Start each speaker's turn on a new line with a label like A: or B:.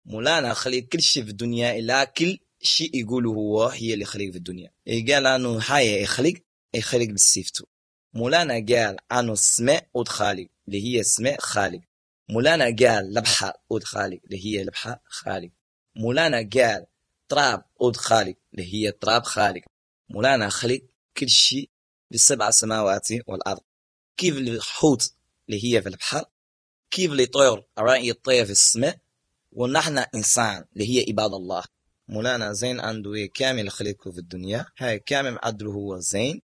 A: مولانا خلق كل شيء في الدنيا، إلا كل شيء يقوله هو هي اللي خلق في الدنيا. قال عنه حاجة يخلق بالسيفتو. مولانا قال عنه السماء ود خالق اللي هي السماء خالق. مولانا قال لبحة ود خالق اللي هي لبحة خالق. مولانا قال تراب ود خالق اللي هي تراب خالق. مولانا خلق كل شيء بالسبع سماوات والأرض. كيف الحوت اللي هي في البحر، كيف اللي طير أرائي الطير في السماء، ونحن إنسان اللي هي عباد الله. مولانا زين عنده كامل خلقه في الدنيا، هاي كامل عدله هو زين